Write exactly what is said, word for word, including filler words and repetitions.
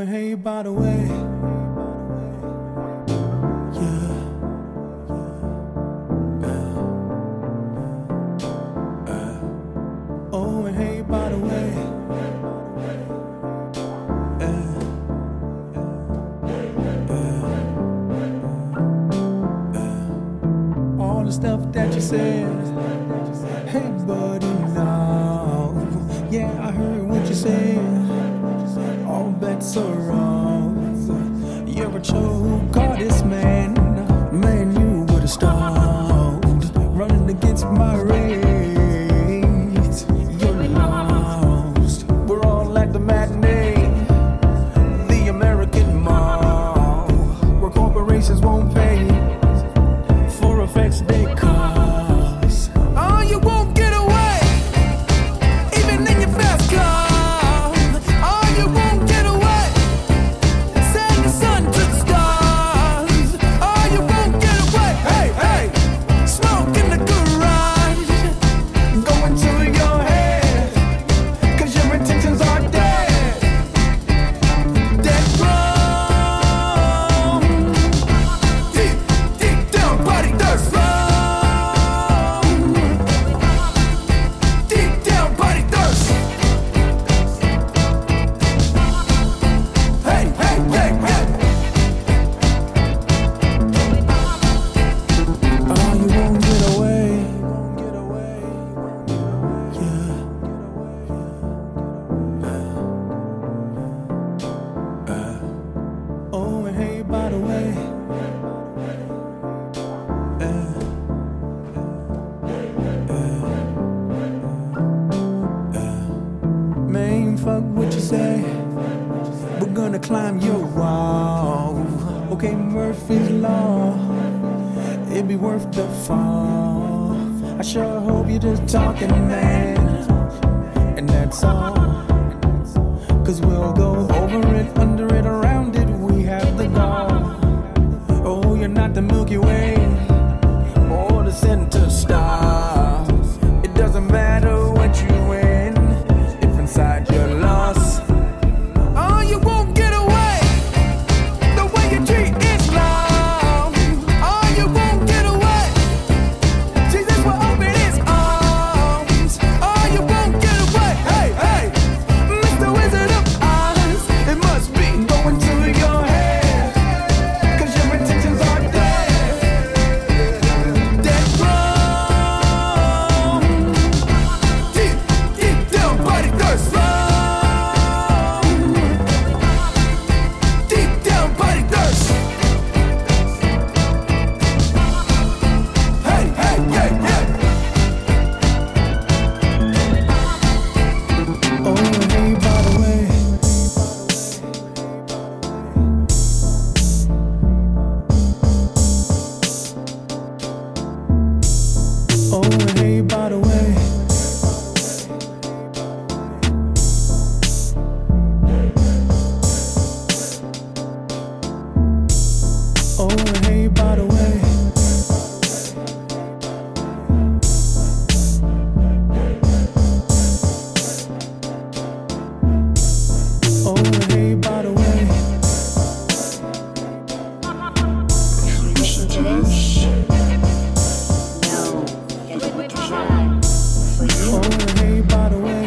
and hey, by the way. Yeah. Uh, uh. Oh, and hey, by the way. Uh, uh, uh. All the stuff that you said. Hey, buddy, now. Yeah, I heard what you said. All bets are wrong. You're a true goddess, man. Man, you would've stalled. Running against my race. You're lost. We're all at the matinee. The American mall. Where corporations won't pay for effects they cause. Oh, you won't get away. Even in your fast car. By the way, uh, uh, uh. Man, fuck what you say. We're gonna climb your wall. Okay, Murphy's Law. It'd be worth the fall. I sure hope you're just talking, man. And that's all. Cause we'll go over it, under it, around it. We have the goal. Oh, you're not the Milky Way or the center star. It doesn't matter what you win if inside you're lost. Oh, you won't get away. The way you treat Islam. Oh, you won't get away. Jesus will open his arms. Oh, you won't get away. Hey, hey, Mister Wizard of Oz. It must be going to your head. Oh, and hey, by the way. Oh, and hey, by the way. Oh, and hey, by the way. Listen to this. Oh, and hey, by the way.